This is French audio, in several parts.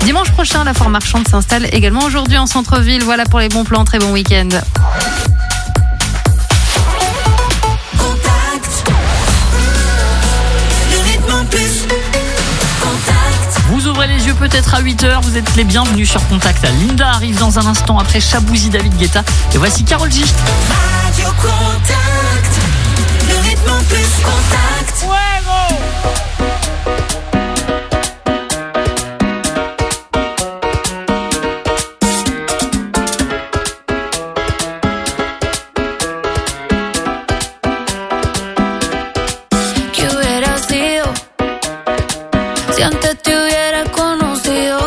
Dimanche prochain, la foire marchande s'installe également aujourd'hui en centre-ville. Voilà pour les bons plans, très bon week-end. Vous ouvrez les yeux peut-être à 8h, vous êtes les bienvenus sur Contact. Linda arrive dans un instant après Chabouzi, David Guetta. Et voici Karol G. Radio Contact, le rythme en plus Contact. Ouais, gros. Si antes te hubiera conocido,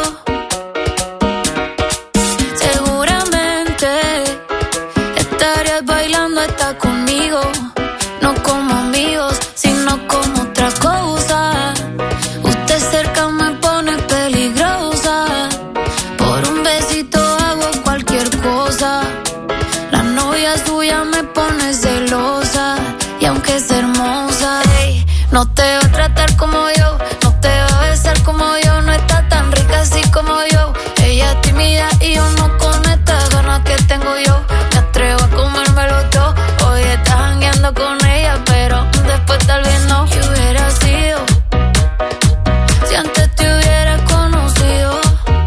seguramente estarías bailando hasta conmigo. No como amigos, sino como otra cosa. Usted cerca me pone peligrosa. Por un besito hago cualquier cosa. La novia suya me pone celosa. Y aunque es hermosa, ey, no te va a tratar como yo. Como yo, no está tan rica así como yo. Ella es tímida y yo no con estas ganas que tengo yo. Me atrevo a comérmelo todo. Hoy estás jangueando con ella, pero después tal vez no. ¿Qué hubiera sido si antes te hubiera conocido?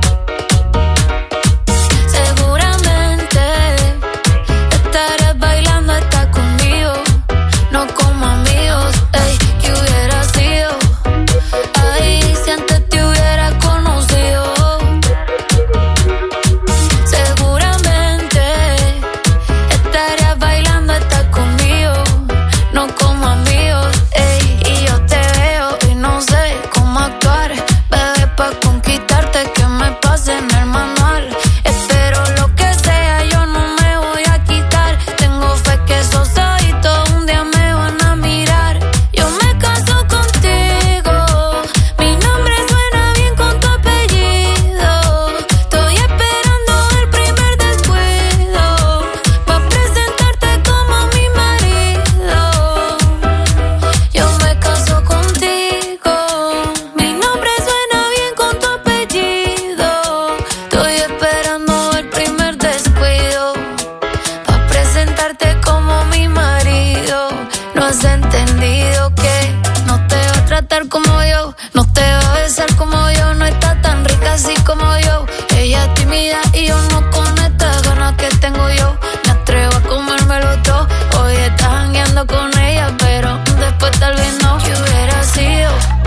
Seguramente estarías bailando hasta conmigo. No como amigos, ey, ¿qué hubiera sido? Ay, si antes te hubiera conocido, seguramente estarías bailando hasta conmigo, no como amigos, ey. Y yo te veo y no sé cómo actuar, bebé, pa' conquistarte que me pase en el manual. Espero lo que sea, yo no me voy a quitar. Tengo fe que esos ojitos un día me van a mirar. Yo me caso contigo. Mi nombre suena bien con tu apellido. Estoy esperando el primer descuido pa' presentarte como mi marido. Yo me caso contigo. Mi nombre suena bien con tu apellido. Estoy esperando el primer descuido pa' presentarte como mi marido. No has entendido que no te va a tratar como yo, no te va a besar como yo, no está tan rica así como yo. Ella es tímida y yo no con estas ganas que tengo yo. Me atrevo a comérmelo todo. Hoy estás jangueando con ella, pero después tal vez no. ¿Qué hubiera sido?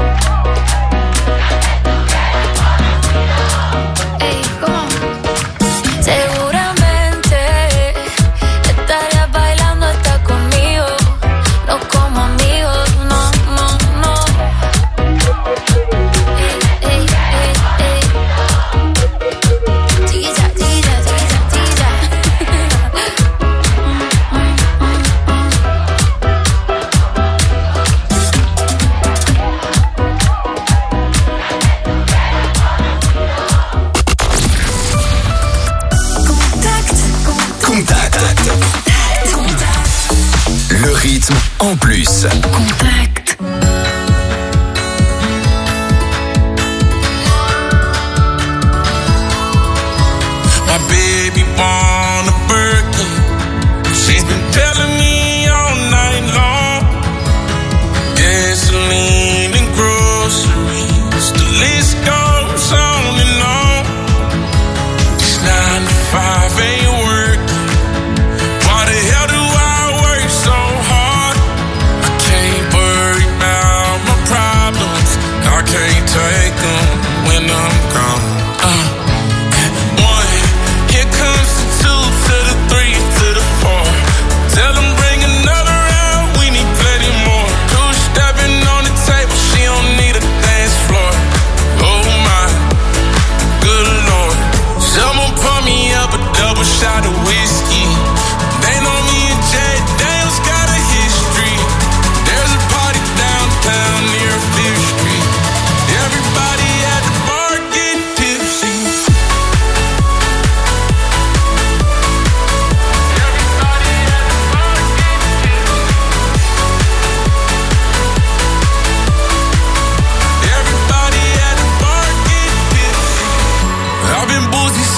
Ey, ¿cómo? Seguramente estarías bailando hasta conmigo. No como amigos, no, no, no. Ey, ey, ey, ey. Chiquilla, chiquilla, chiquilla, chiquilla. Contact. Le rythme en plus. Contact. My baby want a Birkin. She's been telling me all night long. Gasoline and groceries, the list goes on and on. This 9 to 5 ain't working. Why the hell do I work so hard? I can't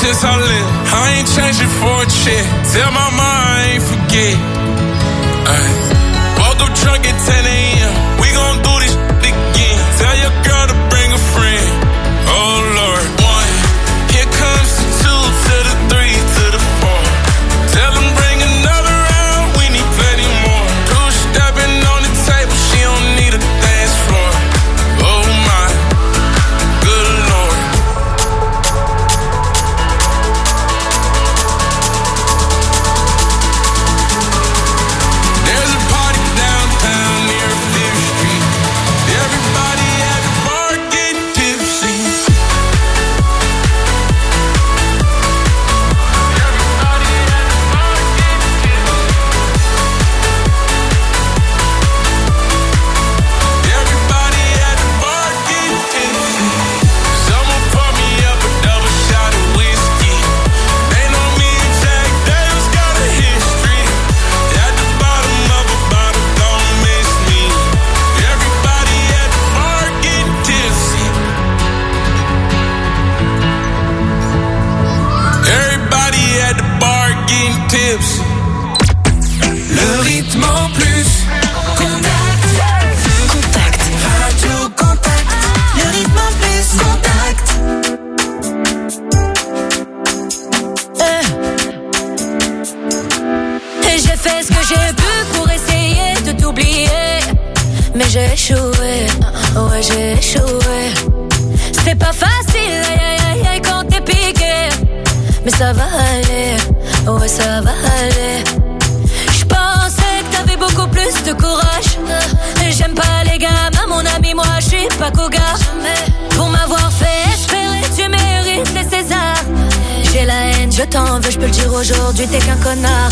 since I left. I ain't changing for a check. Tell my mom I ain't forget. Woke up drunk at 10 a.m. We gon' do this again. Tell your girl to bring a friend. Oh Lord. 1, here comes the 2 to the 3 to the 4. Tell them bring another round. We need plenty more. 2 stepping on the table. She don't need a dance floor. Oh my, good Lord. There's a party downtown near 5th Street. Everybody at the bar getting tipsy. Everybody at the bar getting tipsy. Everybody at the bar getting tipsy. Someone pour me up a double shot of whiskey. They know me and Jack Daniels got a history. At the bottom of a bottle, don't miss me. Everybody at the bar getting tipsy. Everybody at the bar getting tipsy. Le rythme en plus. Contact. Radio Contact. Le rythme en plus. Contact. Et j'ai fait ce que j'ai pu pour essayer de t'oublier. Mais j'ai échoué, ouais j'ai échoué. C'est pas facile, aïe aïe aïe aïe quand t'es piqué. Mais ça va aller, ouais ça va aller. J'pensais que t'avais beaucoup plus de courage. J'aime pas les gamins, mon ami, moi j'suis pas cougar. Pour m'avoir fait espérer, tu mérites les Césars. J'ai la haine, je t'en veux, j'peux le dire aujourd'hui, t'es qu'un connard.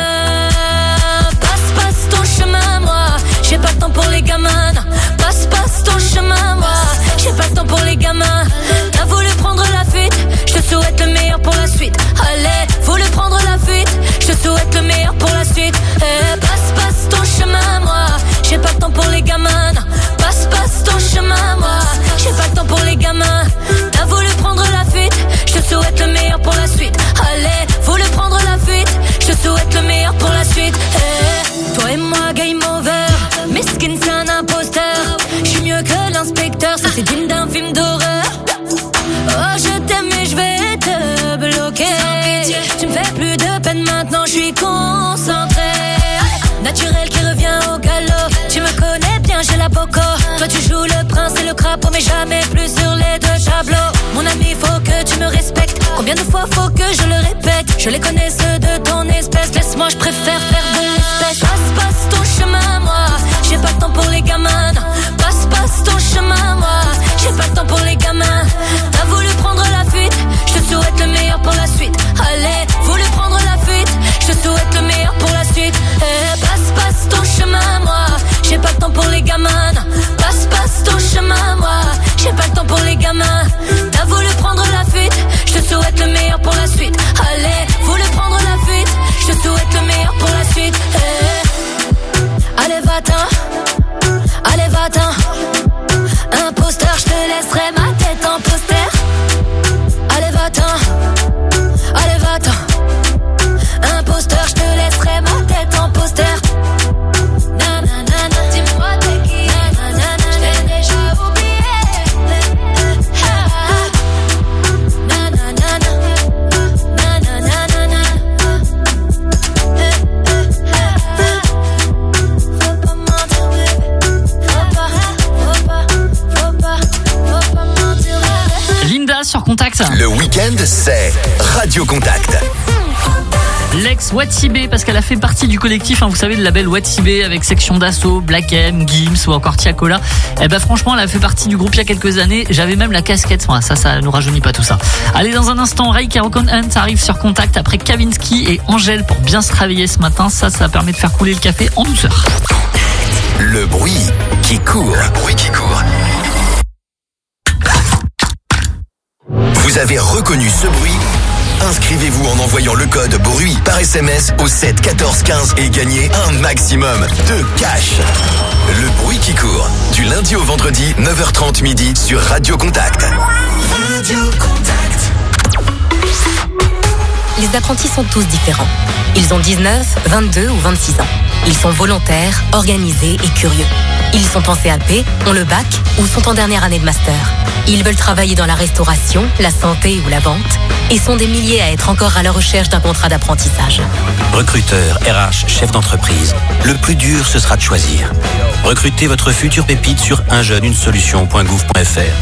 Passe ton chemin, moi. J'ai pas le temps pour les gamins. Passe ton chemin, moi. J'ai pas le temps pour les gamins. T'as voulu prendre la fuite, je te souhaite le meilleur pour la suite. Allez, voulu prendre la fuite, je te souhaite le meilleur pour la suite. Passe ton chemin, moi. J'ai pas le temps pour les gamins. Passe ton chemin, moi. J'ai pas le temps pour les gamins. T'as voulu prendre la fuite, je te souhaite le meilleur pour la suite. Allez, voulu prendre la fuite, je te souhaite le meilleur pour la suite. Toi et moi, game over. Miskin, c'est un imposteur. J'suis mieux que l'inspecteur, ça c'est digne d'un film d'horreur. Oh, je t'aime mais je vais te bloquer. Tu me fais plus de peine maintenant, je suis concentré. Naturel qui revient au galop. Tu me connais bien, j'ai la poco. Toi tu joues le prince et le crapaud, mais jamais plus sur les 2 tableaux. Mon ami, faut que tu me respectes. Combien de fois faut que je le répète? Je les connais ceux de ton espèce. Laisse-moi, je préfère faire de l'espèce. Passe ton chemin, moi. J'ai pas le temps pour les gamins. Passe ton chemin, moi. J'ai pas le temps pour les gamins. T'as voulu prendre la fuite, je te souhaite le meilleur pour la suite. Allez, voulu prendre la fuite, je te souhaite le meilleur pour la suite. Passe ton chemin, moi. J'ai pas le temps pour les gamins. Passe ton chemin, moi. J'ai pas le temps pour les gamins. T'as voulu prendre la fuite, je te souhaite le meilleur pour la suite. Allez, voulu prendre la fuite, je te souhaite le meilleur pour la suite. Allez va-t'en, allez va-t'en. Imposteur, je te laisserai ma tête en poster. Allez va-t'en, allez va-t'en. Imposteur, je te laisserai ma tête en poster. Nanana, dis-moi t'es qui. Nanana, je t'ai déjà oublié. Nanana, nanana. Faut pas mentir, bébé. Faut pas mentir, bébé. Linda sur Contact. Le week-end, c'est Radio Contact. L'ex Watibé, parce qu'elle a fait partie du collectif, vous savez, le label Watibé avec Section d'Assaut, Black M, Gims ou encore Tiakola. Eh ben franchement, elle a fait partie du groupe il y a quelques années. J'avais même la casquette. Ça nous rajeunit pas tout ça. Allez, dans un instant, Ray Carocon Hunt arrive sur Contact après Kavinsky et Angèle pour bien se réveiller ce matin. Ça permet de faire couler le café en douceur. Le bruit qui court. Le bruit qui court. Vous avez reconnu ce bruit? Inscrivez-vous en envoyant le code BRUIT par SMS au 7 14 15 et gagnez un maximum de cash. Le bruit qui court, du lundi au vendredi, 9h30 midi sur Radio Contact. Radio Contact. Les apprentis sont tous différents. Ils ont 19, 22 ou 26 ans. Ils sont volontaires, organisés et curieux. Ils sont en CAP, ont le bac ou sont en dernière année de master. Ils veulent travailler dans la restauration, la santé ou la vente et sont des milliers à être encore à la recherche d'un contrat d'apprentissage. Recruteurs, RH, chefs d'entreprise, le plus dur ce sera de choisir. Recrutez votre future pépite sur unjeuneunesolution.gouv.fr.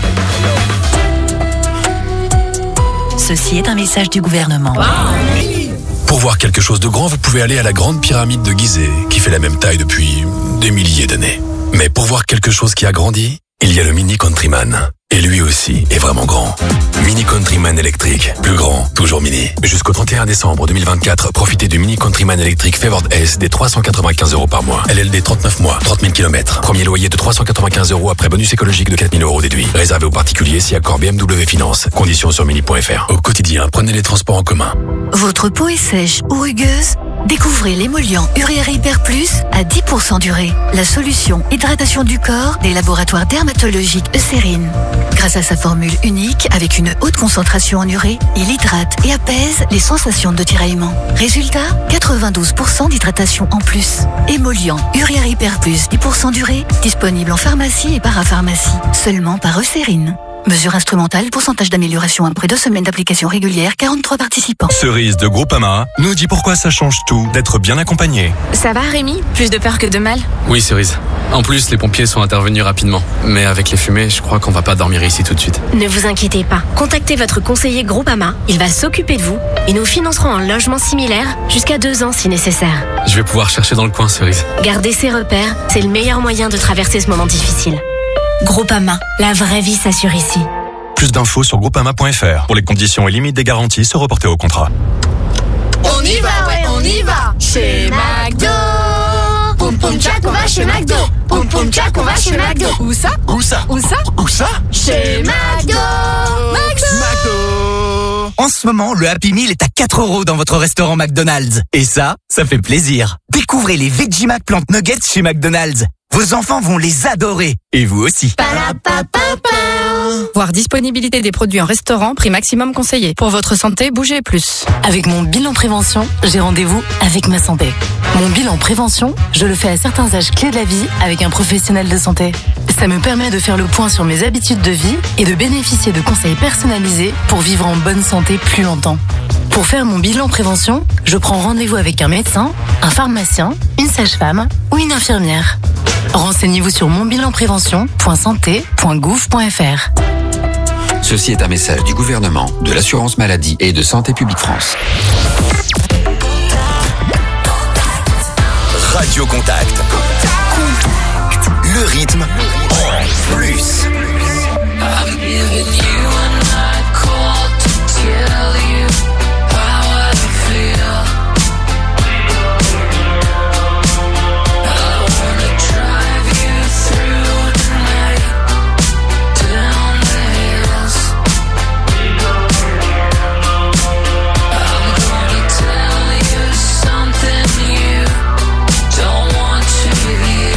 Ceci est un message du gouvernement. Pour voir quelque chose de grand, vous pouvez aller à la grande pyramide de Gizeh, qui fait la même taille depuis des milliers d'années. Mais pour voir quelque chose qui a grandi, il y a le Mini Countryman. Et lui aussi est vraiment grand. Mini Countryman électrique. Plus grand, toujours mini. Jusqu'au 31 décembre 2024, profitez du Mini Countryman électrique Favored S des 395 € par mois. LLD 39 mois, 30 000 km. Premier loyer de 395 € après bonus écologique de 4 000 € déduit. Réservé aux particuliers si accord BMW Finance. Conditions sur mini.fr. Au quotidien, prenez les transports en commun. Votre peau est sèche ou rugueuse? Découvrez l'émollient Urière Hyper Plus à 10% durée. La solution hydratation du corps des laboratoires dermatologiques Eucérine. Grâce à sa formule unique avec une haute concentration en urée, il hydrate et apaise les sensations de tiraillement. Résultat, 92% d'hydratation en plus. Émollient Urière Hyper Plus 10% durée, disponible en pharmacie et parapharmacie. Seulement par Eucérine. Mesure instrumentale, pourcentage d'amélioration après 2 semaines d'application régulière, 43 participants. Cerise de Groupama nous dit pourquoi ça change tout d'être bien accompagné. Ça va Rémi? Plus de peur que de mal? Oui Cerise. En plus, les pompiers sont intervenus rapidement. Mais avec les fumées, je crois qu'on va pas dormir ici tout de suite. Ne vous inquiétez pas. Contactez votre conseiller Groupama. Il va s'occuper de vous et nous financerons un logement similaire jusqu'à 2 ans si nécessaire. Je vais pouvoir chercher dans le coin, Cerise. Garder ses repères, c'est le meilleur moyen de traverser ce moment difficile. Groupama, la vraie vie s'assure ici. Plus d'infos sur groupama.fr. Pour les conditions et limites des garanties, se reporter au contrat. On y va, ouais, on y va. Chez McDo. Poum poum tchac, on va chez McDo. Poum poum tchac, on va chez McDo. Où ça? Où ça? Où ça? Où ça? Chez McDo. McDo. En ce moment, le Happy Meal est à 4 € dans votre restaurant McDonald's. Et ça fait plaisir. Découvrez les Vegemite Plant Nuggets chez McDonald's. Vos enfants vont les adorer. Et vous aussi. Voir disponibilité des produits en restaurant, prix maximum conseillé. Pour votre santé, bougez plus. Avec mon bilan prévention, j'ai rendez-vous avec ma santé. Mon bilan prévention, je le fais à certains âges clés de la vie avec un professionnel de santé. Ça me permet de faire le point sur mes habitudes de vie et de bénéficier de conseils personnalisés pour vivre en bonne santé plus longtemps. Pour faire mon bilan prévention, je prends rendez-vous avec un médecin, un pharmacien, une sage-femme ou une infirmière. Renseignez-vous sur monbilanprévention.santé.gouv.fr. Ceci est un message du gouvernement, de l'assurance maladie et de Santé publique France. Radio Contact. Le rythme en plus.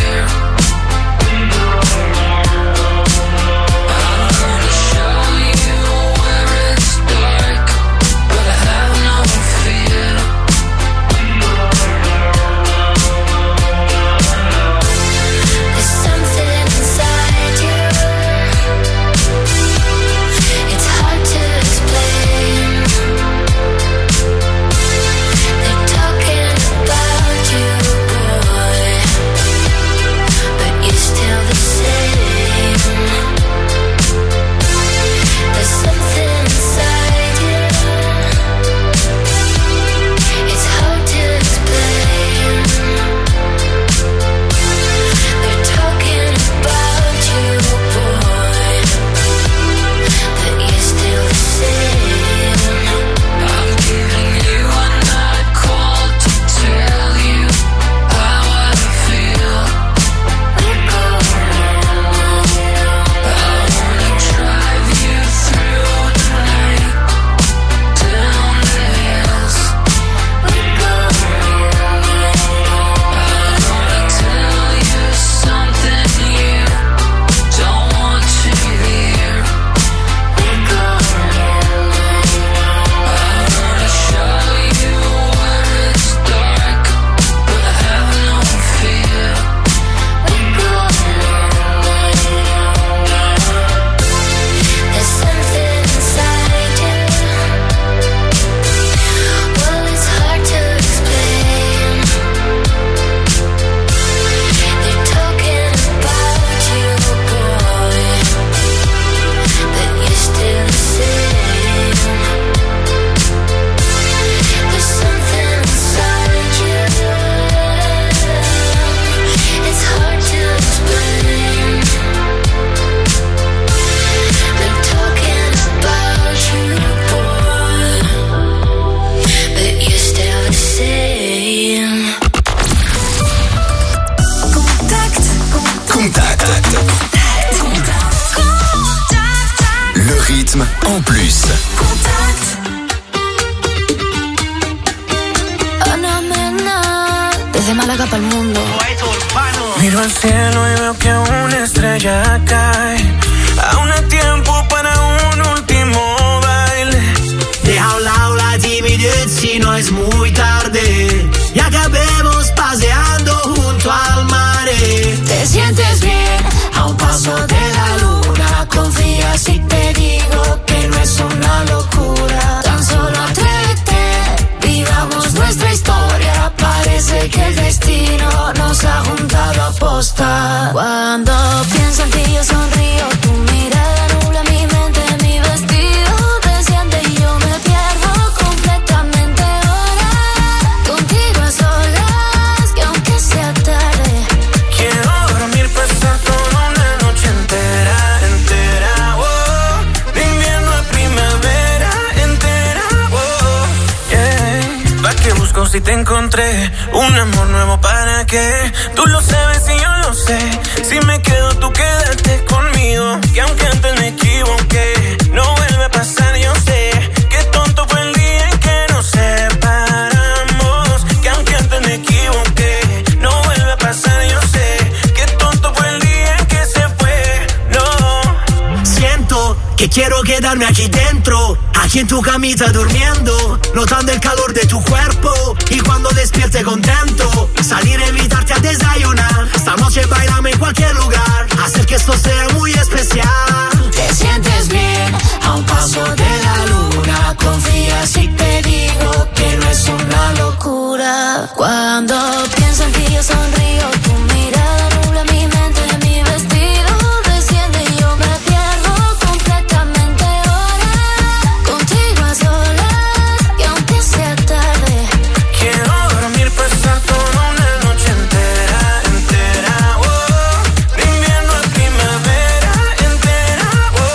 Something Ana Mena, desde Málaga para el mundo. Miro al cielo y veo que una estrella cae. Aún hay tiempo para un último baile. Deja a un lado la timidez si no es muy tarde. Y acabemos paseando junto al mar. Te sientes bien a un paso de la luna. Confía si te digo que no es una locura. Tan solo atrévete, vivamos nuestra historia. Parece que el destino nos ha juntado a posta. Cuando pienso en ti yo sonrío. Tu mirada nubla mi mente, mi vestido desciende y yo me pierdo completamente ahora. Contigo a solas, que aunque sea tarde, quiero dormir, pasar toda una noche entera, entera, oh. De invierno a primavera, entera, oh, yeah. ¿Pa' qué busco si te encontré? Un amor nuevo, ¿para qué? Tú lo sabes y yo lo sé. Si me quedo, tú quédate conmigo. Que aunque antes me equivoqué, no vuelve a pasar, yo sé. Qué tonto fue el día en que nos separamos. Que aunque antes me equivoqué, no vuelve a pasar, yo sé. Qué tonto fue el día en que se fue, no. Siento que quiero quedarme aquí dentro, aquí en tu camita durmiendo, notando el calor de tu cuerpo. Y cuando despierte contento, salir a invitarte a desayunar. Esta noche bailame en cualquier lugar, hacer que esto sea muy especial. te sientes bien a un paso de la luna. Confía si te digo que no es una locura. Cuando pienso en ti yo sonrío. Tu mirada nubla mi mente, mi vestido desciende y yo me pierdo completamente ahora. Contigo a solas, y aunque sea tarde, quiero dormir, pasar toda una noche entera, entera, oh. De invierno a primavera, entera,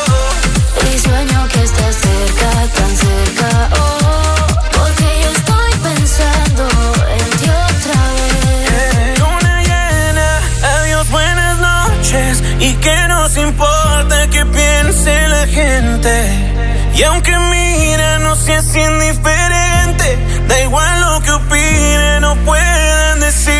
oh. y sueño que estés cerca, tan cerca, oh. Porque yo estoy pensando en ti otra vez. Luna llena, adiós, buenas noches. Y que nos importa que piense la gente. Y aunque mira, no seas indiferente. Da igual lo que opinen o puedan decir.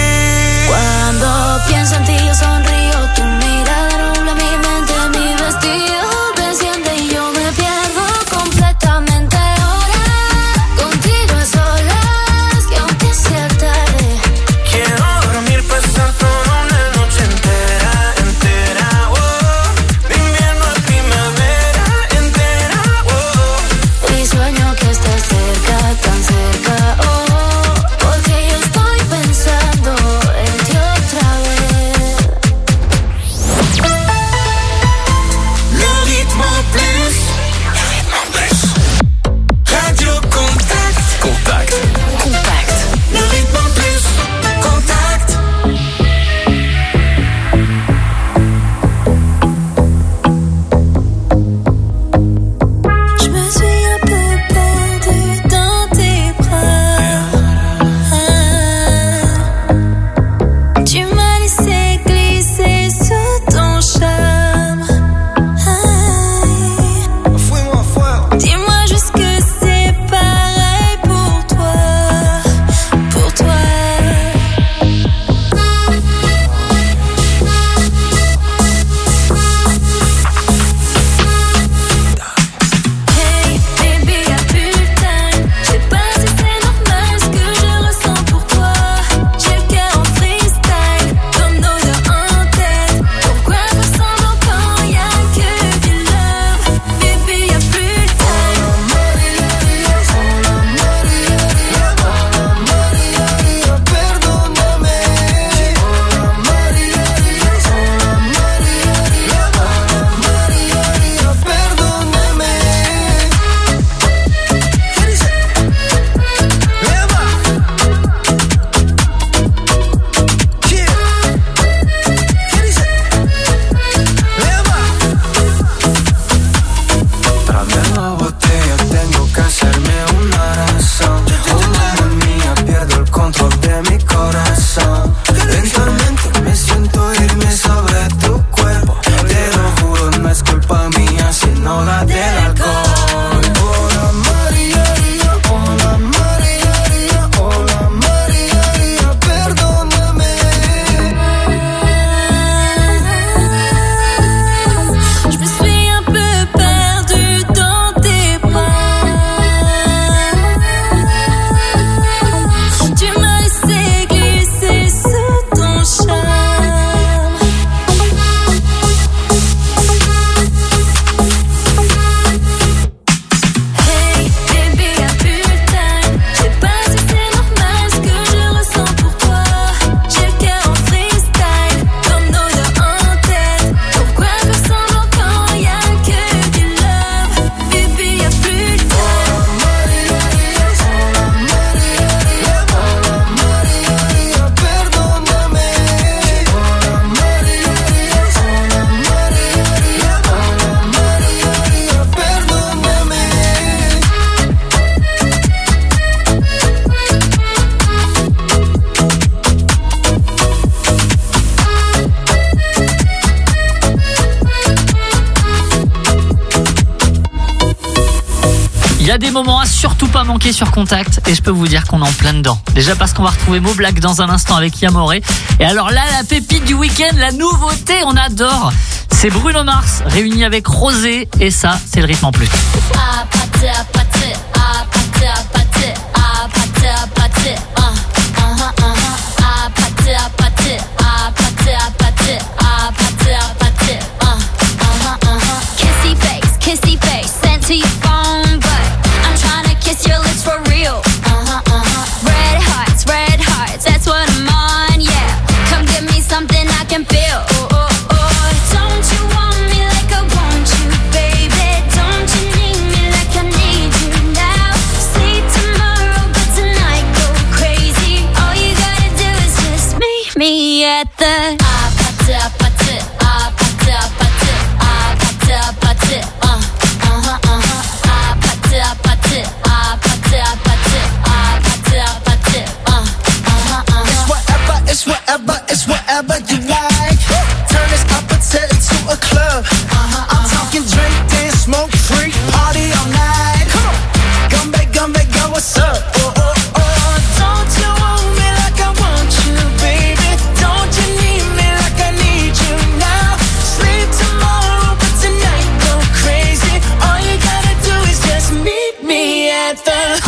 Cuando pienso en ti yo sonrío. Tu mirada nubla mi mente, mi vestido desciende y yo me pierdo completamente ahora. Contigo a solas, que aunque sea tarde, quiero dormir, pasar toda una noche entera, entera, oh. De invierno a primavera, entera, oh. y sueño que estés cerca, tan cerca, oh. Porque yo estoy Il y a des moments à surtout pas manquer sur Contact et je peux vous dire qu'on est en plein dedans. Déjà parce qu'on va retrouver Mo Black dans un instant avec Yamore. Et alors là, la pépite du week-end, la nouveauté, on adore. C'est Bruno Mars réuni avec Rosé et ça, c'est le rythme en plus. Kissy face, sent to your phone, but I'm trying to kiss your lips for real. Red hearts, that's what I'm on, yeah. Come give me something I can feel. Don't you want me like I want you, baby? Don't you need me like I need you now? Sleep tomorrow, but tonight go crazy. All you gotta do is just meet me at the It's whatever you like. Turn this appetite into a club. I'm talking drink, dance, smoke, freak, party all night. Come on, come back, girl, what's up? Don't you want me like I want you, baby? Don't you need me like I need you now? Sleep tomorrow, but tonight go crazy. All you gotta do is just meet me at the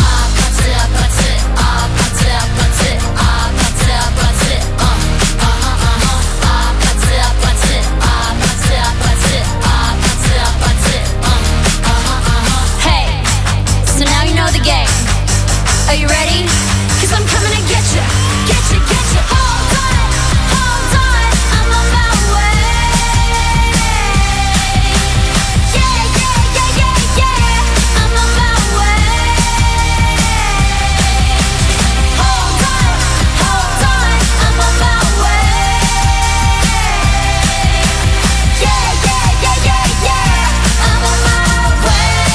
Are you ready? 'Cause I'm coming to get you. Hold on, I'm on my way. Yeah, I'm on my way. Hold on, I'm on my way. Yeah, I'm on my way.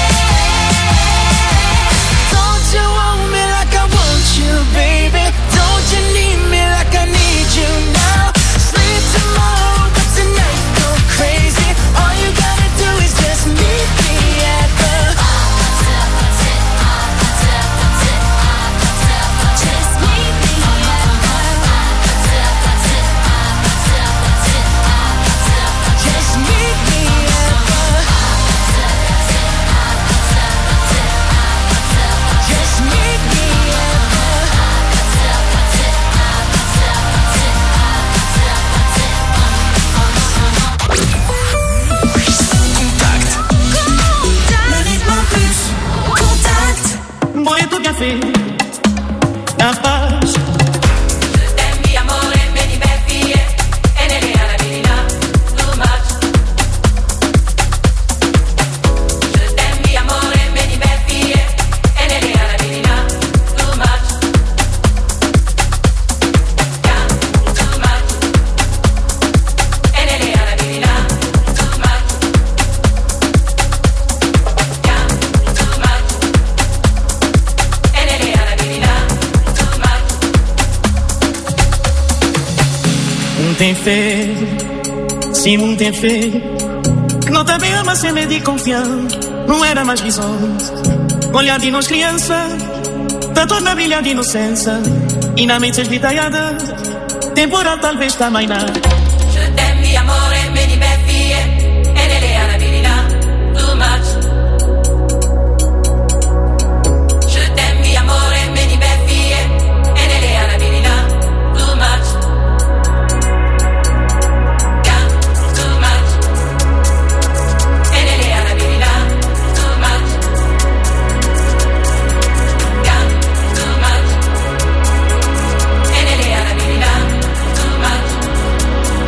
Don't you want me like I want you, baby? Don't you need me like I need you now? Sleep tomorrow, but tonight go crazy. All you gotta do is just meet me at the just meet me at just meet me at just meet me Voy a tu café, la paz. Tem fé, sim, não tem fé. Não te bem, mas sem medo de confiar. Não era mais visões. Olhar de nós criança, tá toda brilhante inocência. E na mente esgritaiada, temporal talvez também não. Je t'aime, amore, me di beffie, e nelle arabilità, too much. Je t'aime, amore, me di beffie, e nelle arabilità, too much. Too much. E nelle arabilità, too much. Too much. E nelle arabilità, too much.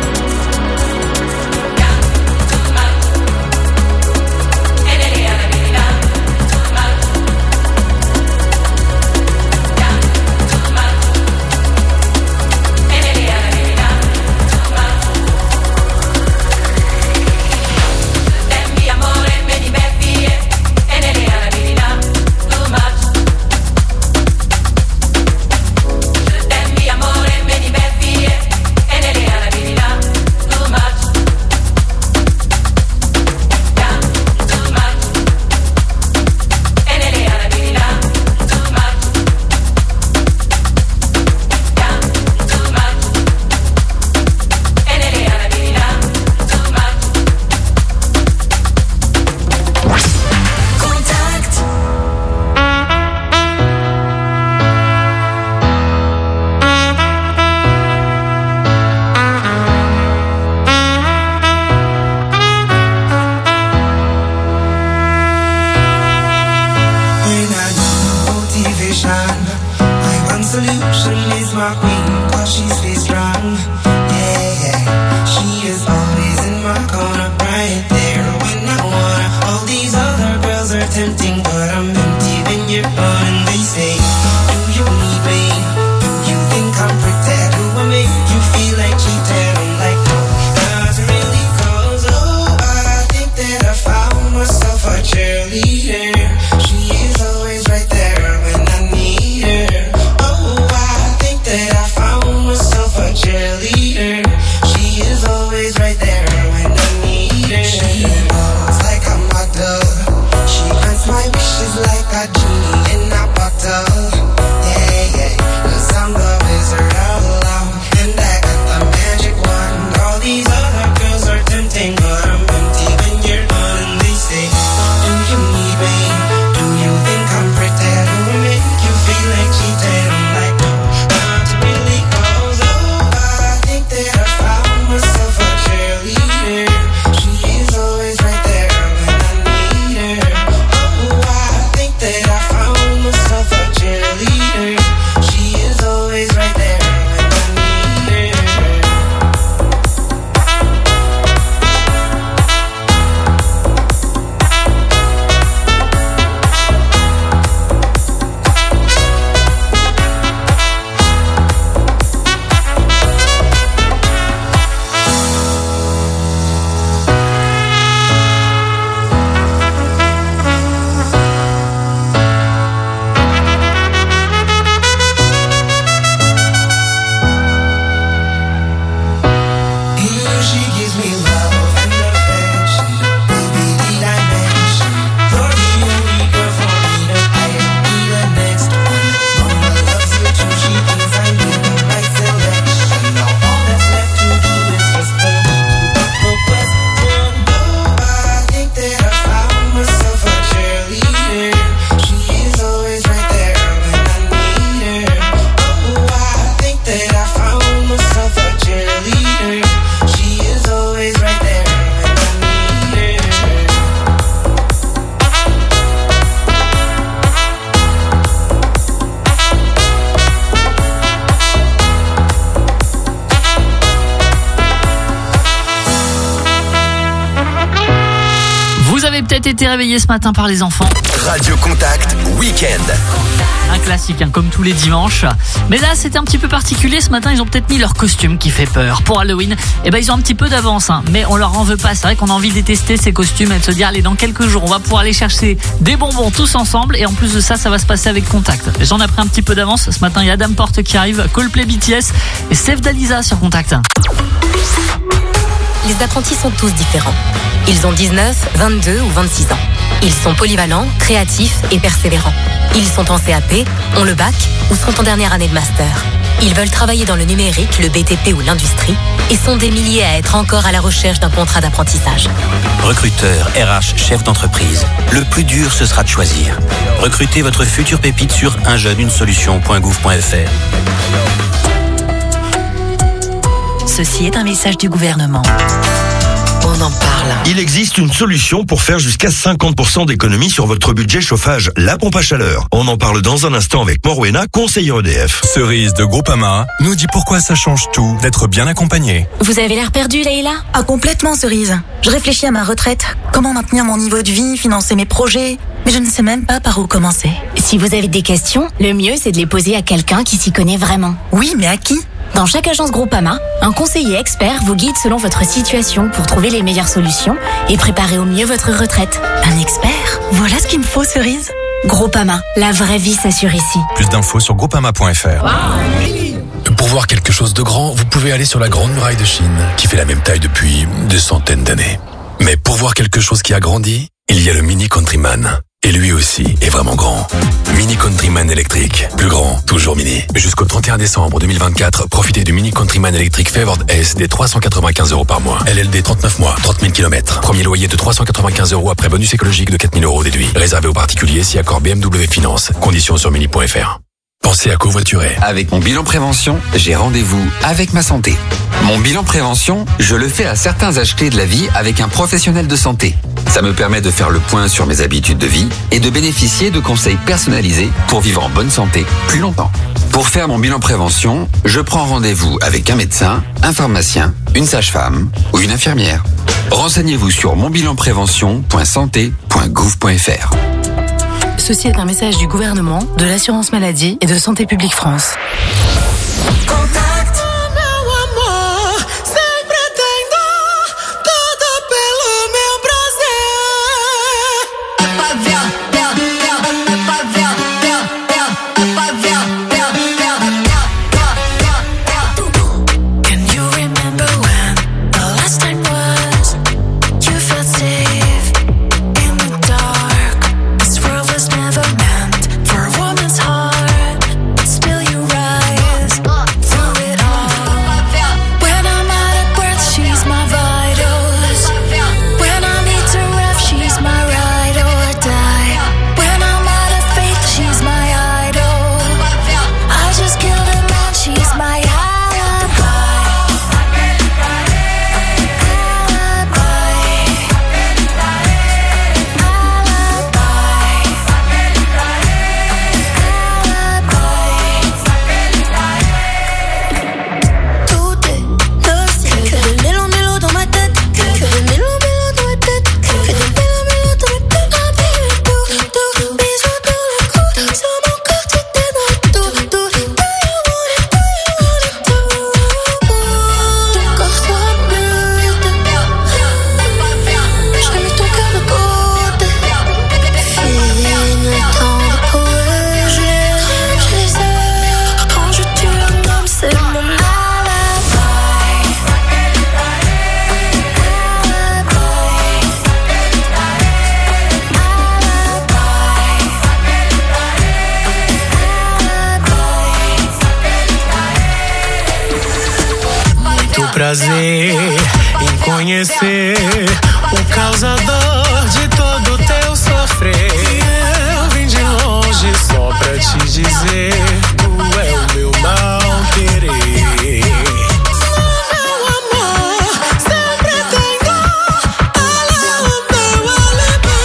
my queen, cause she stays strong. Yeah, yeah. She is always in my corner, right there when I wanna. All these other girls are tempting, but I'm empty when you're gone. And they say, do you need me? Do you think I'm pretty? Do I make you feel like cheating? I'm like, no, not really, cause oh, I think that I found myself a cheerleader. She is always right there when I need her. Oh, I think that I found myself a cheerleader. She is always right there when I need her. She walks like a model. She grants my wishes like a genie in a bottle. Yeah, yeah, 'cause I'm the wizard of love, and I got the magic wand. All these other girls are tempting, but I'm empty when you're gone. And they say, do you need me? Do you think I'm pretty? Do I make you feel like cheating? I'm like, no, not really, cause oh, I think that I found myself a cheerleader. She is always right there when I need her. Oh, I think that I found myself a cheerleader. She is always right there when I need her. She gives me love and affection, baby, the dimension. You're the only girl for me to be the next one. Mama loves you too, she thinks I need the right selection. Now all that's left to do is just for me to put the question. Oh, I think that I found myself a cheerleader. She is always right there when I need her. Oh, I think that I found myself a cheerleader. She is always right there when I need her. Vous avez peut-être été réveillé ce matin par les enfants. Radio Contact Week-end. Un classique, hein, comme tous les dimanches. Mais là, c'était un petit peu particulier. Ce matin, ils ont peut-être mis leur costume qui fait peur. Pour Halloween, ils ont un petit peu d'avance, hein, mais on leur en veut pas. C'est vrai qu'on a envie de les tester, ces costumes, et de se dire, allez, dans quelques jours, on va pouvoir aller chercher des bonbons tous ensemble. Et en plus de ça, ça va se passer avec Contact. J'en ai pris un petit peu d'avance. Ce matin, il y a Adam Porte qui arrive, Coldplay, BTS et Sef Dalisa sur Contact. Les apprentis sont tous différents. Ils ont 19, 22 ou 26 ans. Ils sont polyvalents, créatifs et persévérants. Ils sont en CAP, ont le bac ou sont en dernière année de master. Ils veulent travailler dans le numérique, le BTP ou l'industrie et sont des milliers à être encore à la recherche d'un contrat d'apprentissage. Recruteur, RH, chef d'entreprise. Le plus dur, ce sera de choisir. Recrutez votre future pépite sur unjeuneunesolution.gouv.fr. Ceci est un message du gouvernement. On en parle. Il existe une solution pour faire jusqu'à 50% d'économie sur votre budget chauffage, la pompe à chaleur. On en parle dans un instant avec Morwena, conseiller EDF. Cerise de Groupama nous dit pourquoi ça change tout d'être bien accompagné. Vous avez l'air perdu, Leïla? Ah, complètement, Cerise. Je réfléchis à ma retraite. Comment maintenir mon niveau de vie, financer mes projets. Mais je ne sais même pas par où commencer. Si vous avez des questions, le mieux c'est de les poser à quelqu'un qui s'y connaît vraiment. Oui, mais à qui? Dans chaque agence Groupama, un conseiller expert vous guide selon votre situation pour trouver les meilleures solutions et préparer au mieux votre retraite. Un expert? Voilà ce qu'il me faut, Cerise. Groupama, la vraie vie s'assure ici. Plus d'infos sur groupama.fr. Pour voir quelque chose de grand, vous pouvez aller sur la Grande Muraille de Chine, qui fait la même taille depuis des centaines d'années. Mais pour voir quelque chose qui a grandi, il y a le Mini Countryman. Et lui aussi est vraiment grand. Mini Countryman électrique. Plus grand, toujours mini. Jusqu'au 31 décembre 2024, profitez du Mini Countryman électrique Favored S des 395 € par mois. LLD 39 mois, 30 000 km. Premier loyer de 395 € après bonus écologique de 4 000 € déduit. Réservé aux particuliers si accord BMW Finance. Conditions sur mini.fr. pensez à covoiturer. Avec mon bilan prévention, j'ai rendez-vous avec ma santé. Mon bilan prévention, je le fais à certains âges clés de la vie avec un professionnel de santé. Ça me permet de faire le point sur mes habitudes de vie et de bénéficier de conseils personnalisés pour vivre en bonne santé plus longtemps. Pour faire mon bilan prévention, je prends rendez-vous avec un médecin, un pharmacien, une sage-femme ou une infirmière. Renseignez-vous sur monbilanprévention.santé.gouv.fr. Ceci est un message du gouvernement, de l'assurance maladie et de Santé publique France. Prazer em conhecer o causador de todo teu sofrer. Eu vim de longe só pra te dizer, tu é o meu mal querer. Meu amor, sempre tem dor, ela é o meu alibi.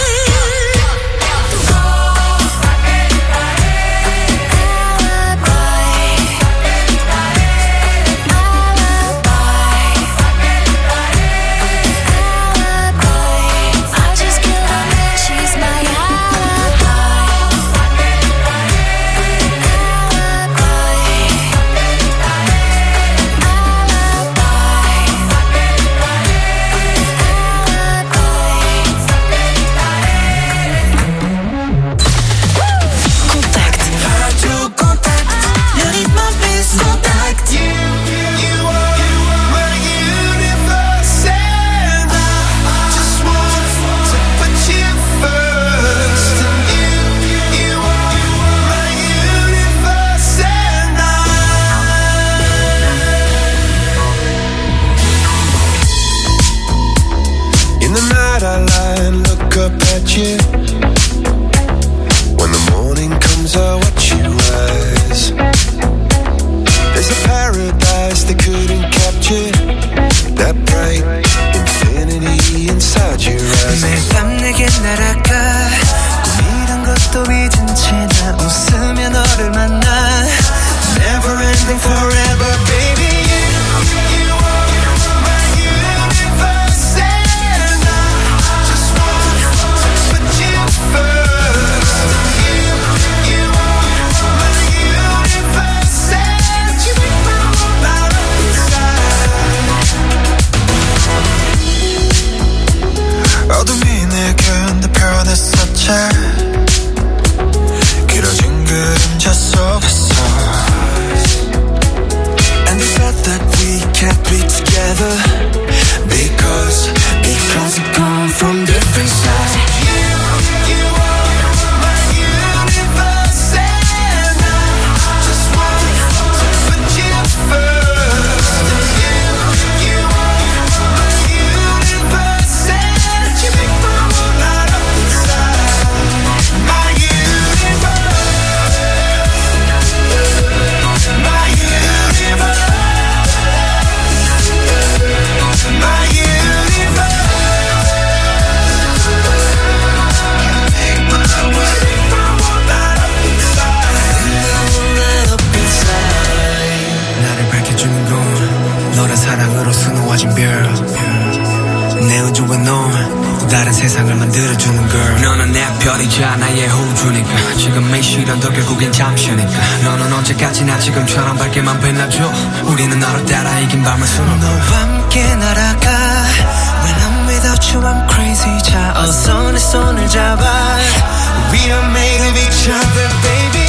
다른 세상을 만들어주는 girl. 너는 내 별이자 나의 호주니까 지금의 시련도 결국엔 잠시니까 너는 언제까지나 지금처럼 밝게만 빛나줘. 우리는 너를 따라 이긴 밤을 수놓고 너와 함께 날아가. When I'm without you I'm crazy. 자 어서 내 손을 잡아. We are made of each other baby.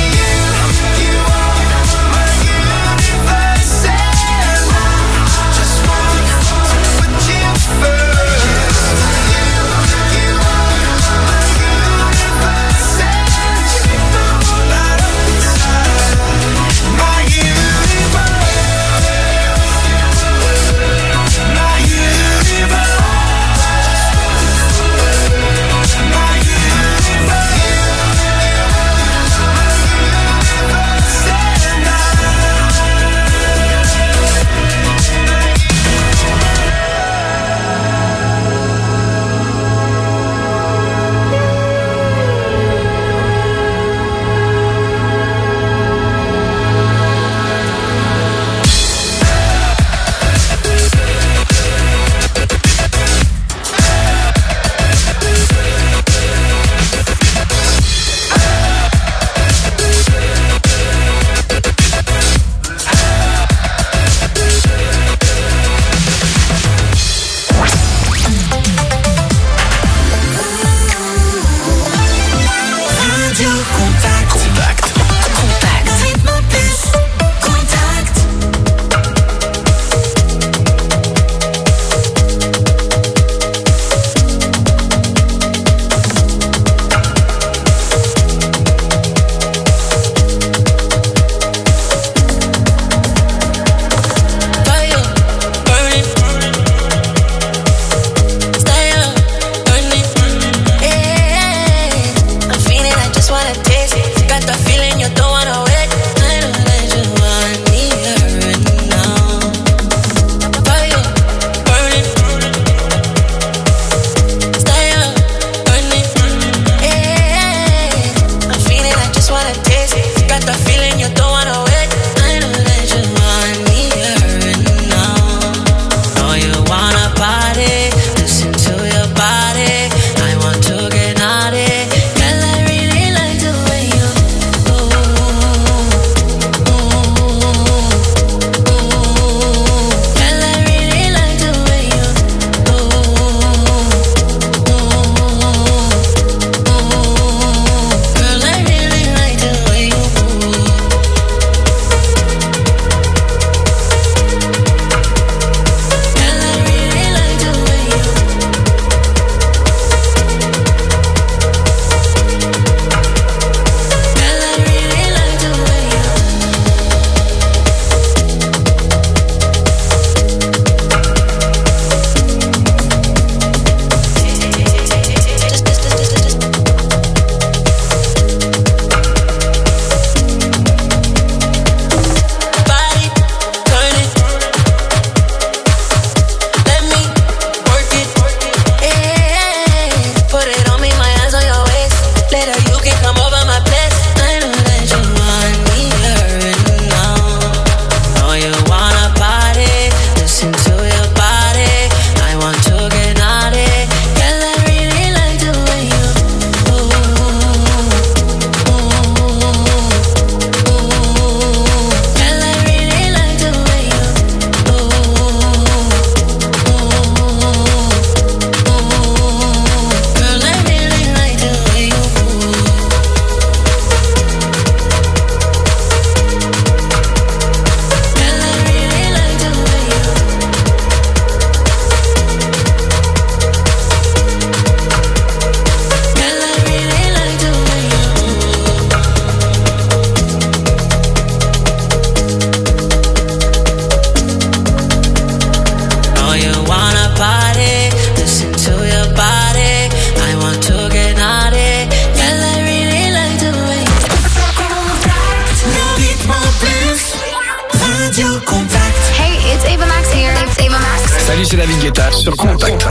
Salut, c'est David Guetta sur Contact.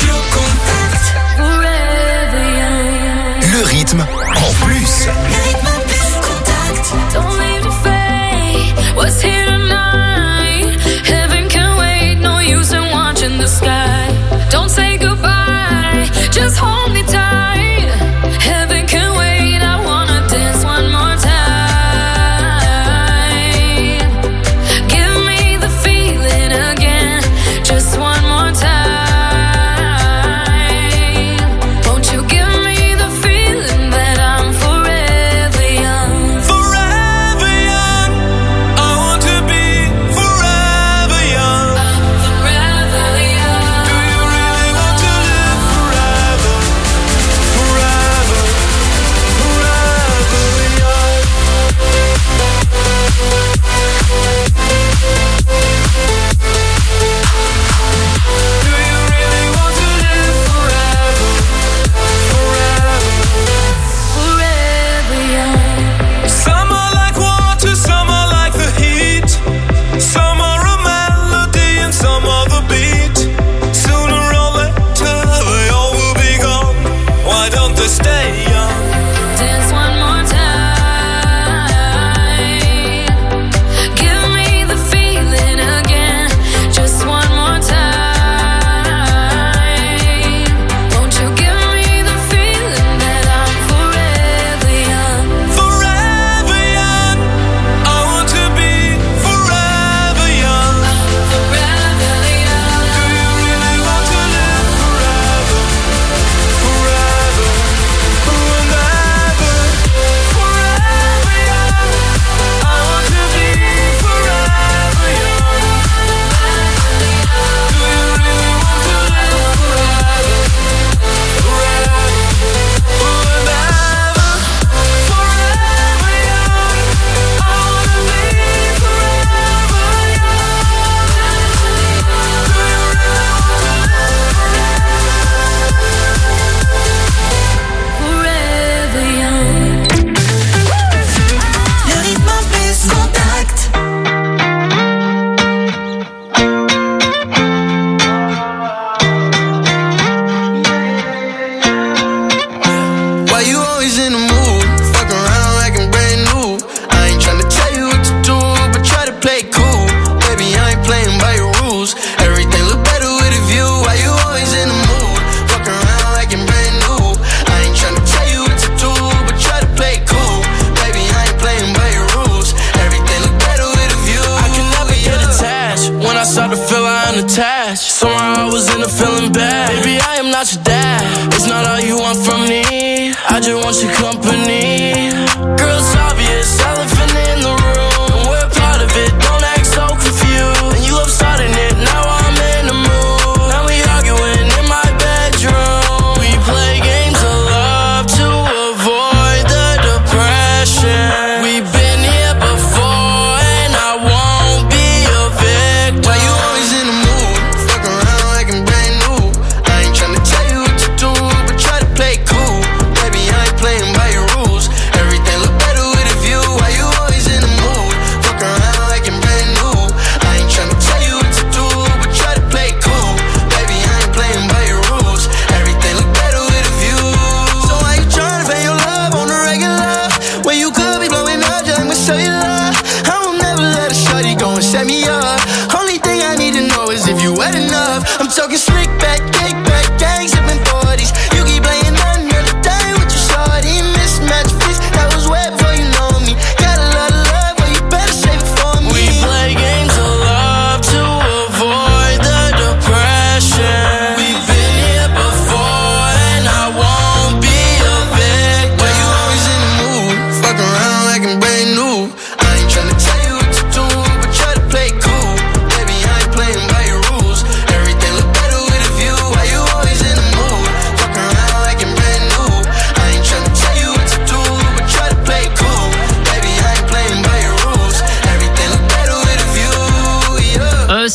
Le rythme en plus. Don't leave me fade. What's here tonight? Heaven can wait. No use in watching the sky. Don't say goodbye. Just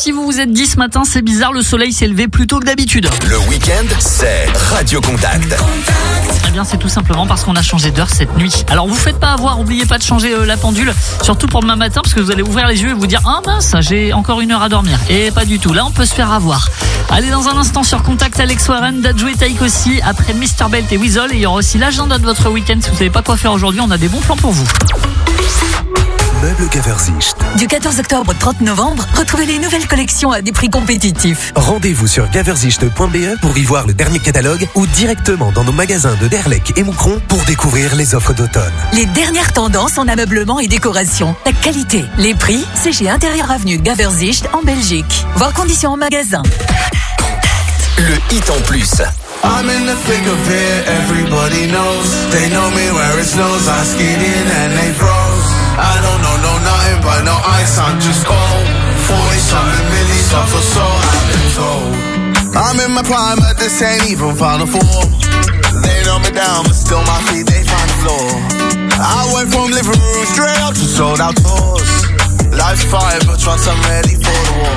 si vous vous êtes dit ce matin, c'est bizarre, le soleil s'est levé plus tôt que d'habitude. Le week-end, c'est Radio Contact. Eh bien, c'est tout simplement parce qu'on a changé d'heure cette nuit. Alors, vous faites pas avoir, oubliez pas de changer la pendule, surtout pour demain matin, parce que vous allez ouvrir les yeux et vous dire, ah mince, j'ai encore 1 heure à dormir. Et pas du tout. Là, on peut se faire avoir. Allez, dans un instant sur Contact, Alex Warren, Dadju et Taïk aussi. Après Mr. Belt et Weasel, et il y aura aussi l'agenda de votre week-end. Si vous savez pas quoi faire aujourd'hui, on a des bons plans pour vous. Meubles Gaversicht. Du 14 octobre au 30 novembre, retrouvez les nouvelles collections à des prix compétitifs. Rendez-vous sur gaversicht.be pour y voir le dernier catalogue ou directement dans nos magasins de Derlec et Moucron pour découvrir les offres d'automne. Les dernières tendances en ameublement et décoration. La qualité, les prix, c'est chez Intérieur Avenue Gaversicht en Belgique. Voir conditions en magasin. Le hit en plus. I'm in the thick of it, everybody knows. They know me where it snows, I skid in and they froze. I don't know nothing but no ice, I'm just cold. 40-something millis off or so, I've been told. I'm in my prime, but this ain't even final form. They know me down, but still my feet, they find the floor. I went from living room straight up to sold out tours. Life's fire, but trust I'm ready for the war.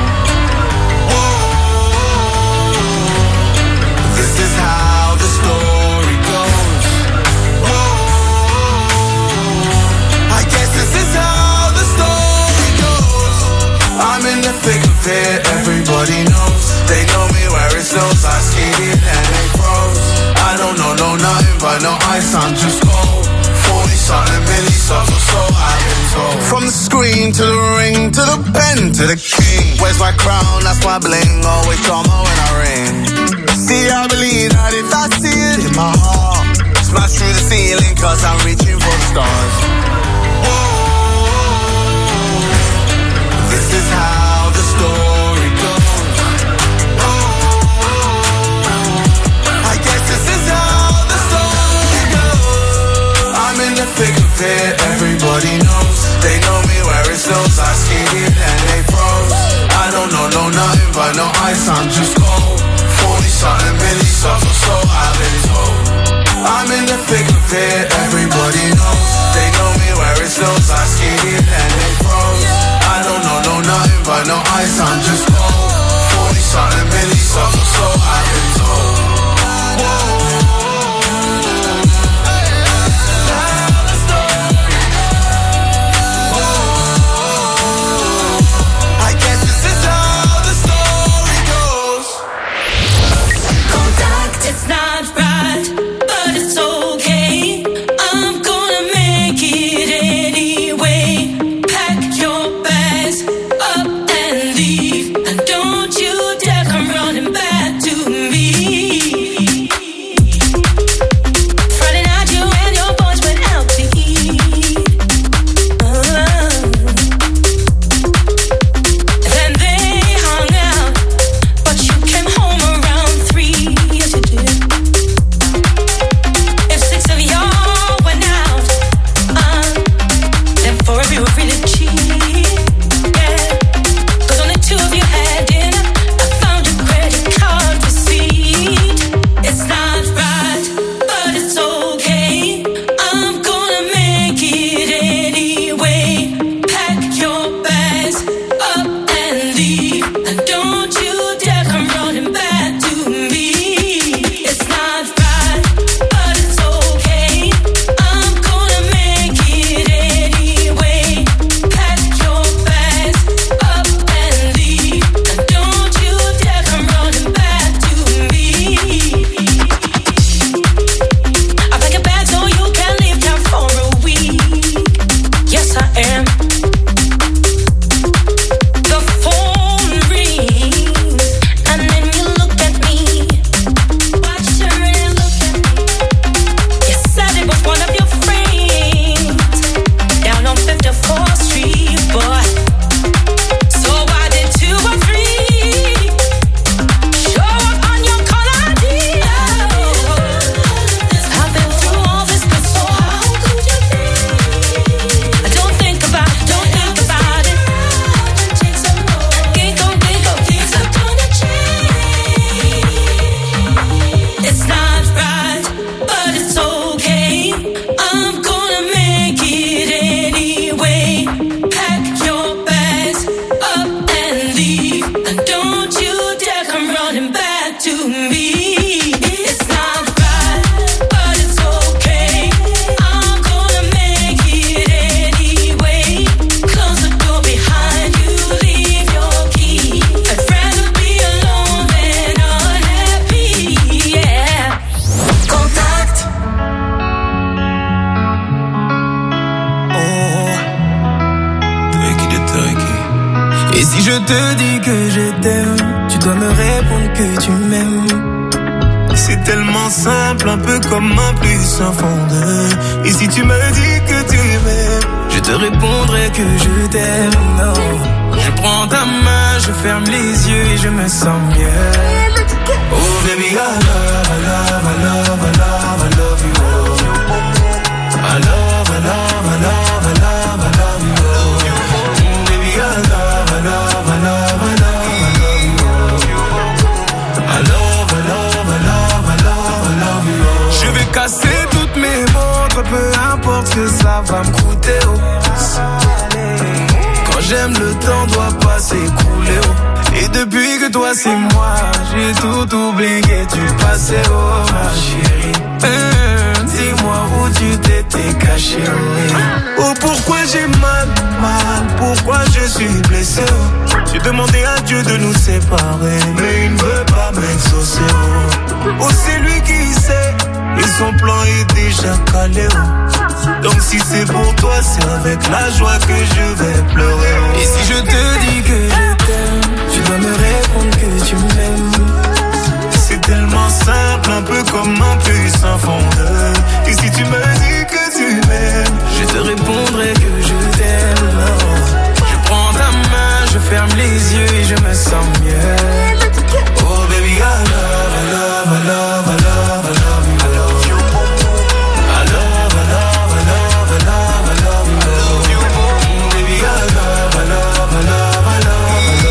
This is how the story goes. I guess this is how the story goes. I'm in the thick of it, everybody knows. They know me where it snows, I skated and they froze. I don't know nothing but no ice, I'm just cold. 40-something millis off or so, I've been told. From the screen to the ring, to the pen, to the king. Where's my crown, that's my bling, always drama when I ring. See, I believe that if I see it in my heart, smash through the ceiling cause I'm reaching for the stars. This is how the story goes. I guess this is how the story goes. I'm in the thick of it, everybody knows. They know me where it snows, I skated and they froze. I don't know nothing but no ice, I'm just cold. 40-something millis off or so, I've been told. I'm in the thick of it, everybody knows. They know me where it snows, I skated and they froze. I don't know nothing but no ice, I'm just cold. 40-something millis off or so, I've been told. Et si je te dis que je t'aime, tu dois me répondre que tu m'aimes. C'est tellement simple, un peu comme un plus sans fondeur. Et si tu me dis que tu m'aimes, je te répondrai que je t'aime. Non, je prends ta main, je ferme les yeux et je me sens mieux. Oh baby, I love, I love, I love, I love, I love you. Oh. I love, I love, I love, I love, I love you. Oh. Baby, I love, I love, I love, I love, I love you. Oh. I love, I love, I love, I love, I love you. Oh. Je vais casser toutes mes montres, peu importe ce que ça va me coûter. Oh. Quand j'aime, le temps doit pas s'écouler. Oh. Et depuis que toi c'est moi, j'ai tout oublié du passé, oh ma chérie. Dis-moi où tu t'étais caché, oh pourquoi j'ai mal, pourquoi je suis blessé, oh. J'ai demandé à Dieu de nous séparer, mais il ne veut pas m'exaucer, oh c'est lui qui sait, et son plan est déjà calé, oh. Donc si c'est pour toi, c'est avec la joie que je vais pleurer, oh. Et si je te dis que je t'aime, tu dois me répondre que tu m'aimes. C'est tellement simple, un peu comme un puissant fondeur. Et si tu me dis que tu m'aimes, je te répondrai que je t'aime. Je prends ta main, je ferme les yeux et je me sens mieux. Oh baby, I love, I love, I love, I love, I love you. I love you. I love, I love, I love, I love, I love you. Baby, I love, I love, I love, I love.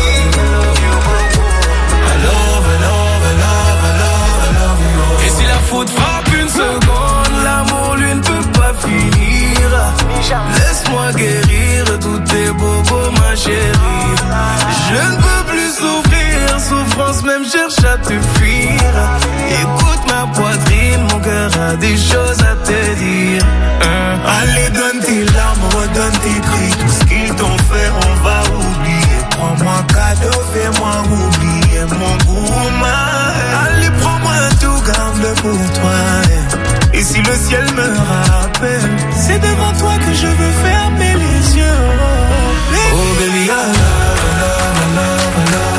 Et si la faute frappe une seconde, l'amour lui ne peut pas finir. Laisse-moi guérir tous tes bobos, ma chérie. Je ne peux plus souffrir, souffrance même cherche à te fuir. Écoute ma poitrine, mon cœur a des choses à te dire. Allez, donne tes larmes, redonne tes cris. Tout ce qu'ils t'ont fait, on va oublier. Prends-moi cadeau, fais-moi oublier mon gourmand. Allez, prends-moi tout, garde-le pour toi. Et si le ciel me rappelle, c'est devant toi que je veux fermer les yeux. Oh baby, I love, I love, I love, I love.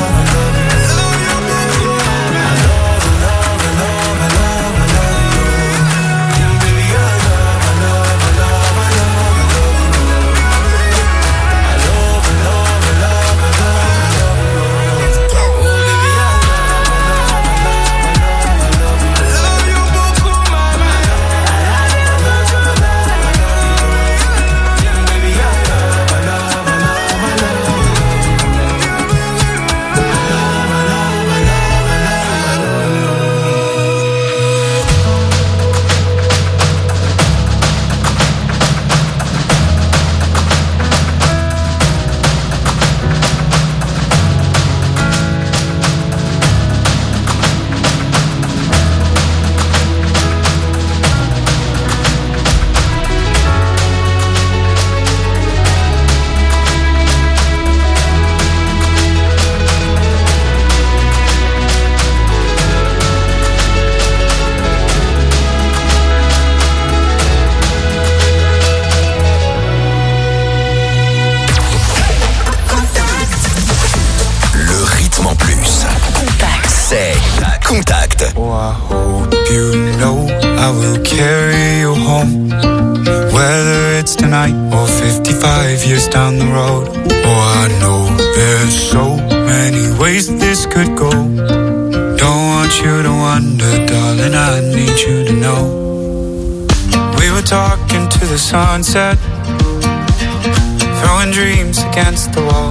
Contact. Oh, I hope you know I will carry you home, whether it's tonight or 55 years down the road. Oh, I know there's so many ways this could go. Don't want you to wonder, darling, I need you to know. We were talking to the sunset, throwing dreams against the wall.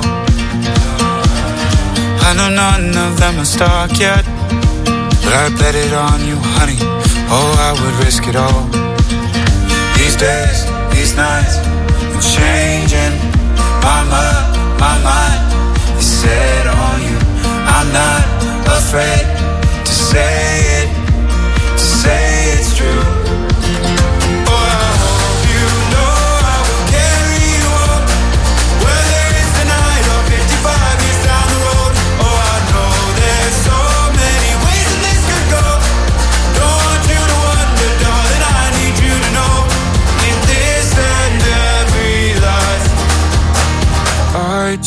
I know none of them are stuck yet, but I bet it on you, honey. Oh, I would risk it all. These days, these nights, I'm changing. My mind is set on you. I'm not afraid to say it's true.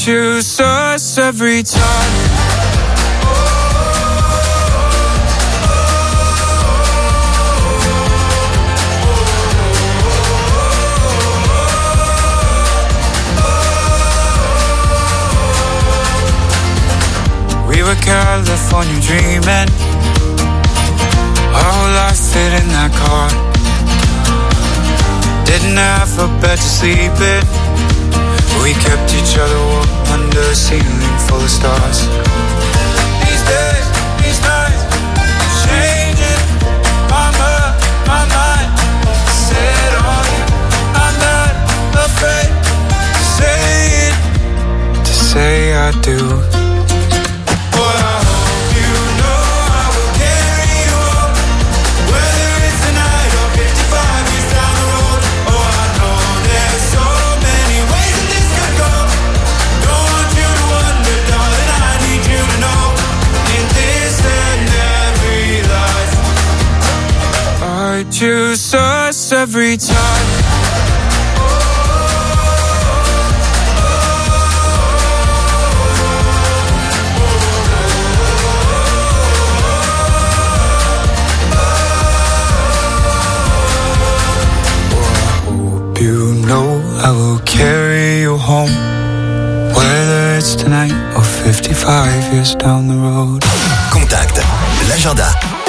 choose us every time. We were California dreaming, our whole life fit in that car. Didn't have a bed to sleep in, we kept each other warm under a ceiling full of stars. These days, these nights, changing my mind. Set on you, I'm not afraid to say it, to say I do. Choose us every time. You know I will carry you home, whether it's tonight or 55 years down the road. Contact, l'agenda.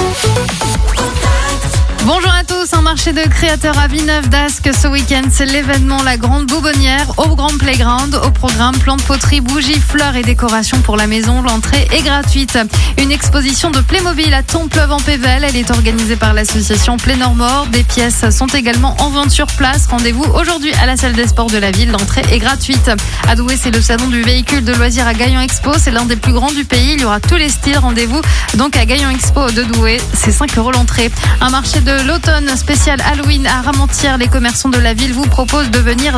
Bonjour à tous, un marché de créateurs à Villeneuve-d'Ascq ce week-end, c'est l'événement La Grande Boubonnière au Grand Playground. Au programme, plantes, poteries, bougies, fleurs et décorations pour la maison. L'entrée est gratuite. Une exposition de Playmobil à Tompleuve-en-Pévèle. Elle est organisée par l'association Plénormort. Des pièces sont également en vente sur place. Rendez-vous aujourd'hui à la salle des sports de la ville. L'entrée est gratuite. À Douai, c'est le salon du véhicule de loisirs à Gaillon Expo. C'est l'un des plus grands du pays. Il y aura tous les styles. Rendez-vous donc à Gaillon Expo de Douai. C'est 5 € l'entrée. Un marché de l'automne spécial Halloween à Ramontière. Les commerçants de la ville vous proposent de venir